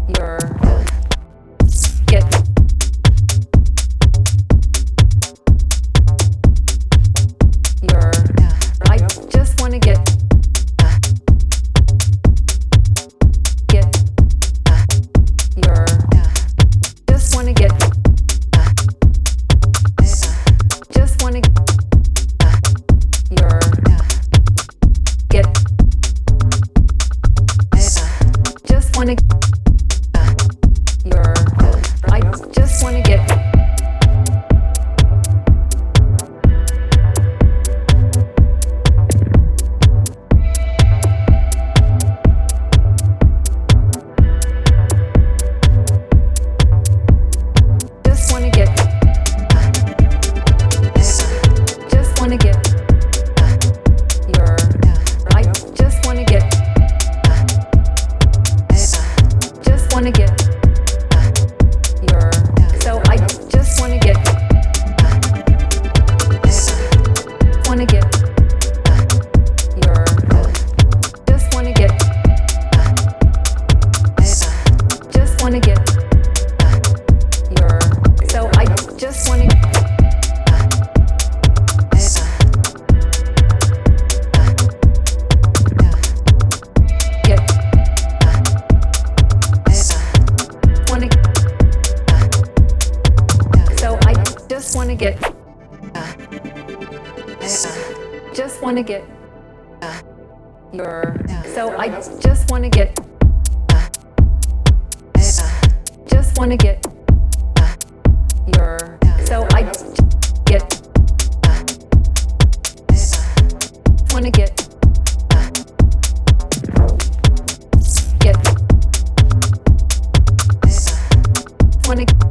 your get your I just want to get your just want to get just want to your get just want to your I just want to get just want to get just want to get your I just want to get just want to get your so I just want to get want to get your just want to get just want to get your so I just want to get want to so I just want to get just want to get your so I just want to get just want to get your so I get want to get want to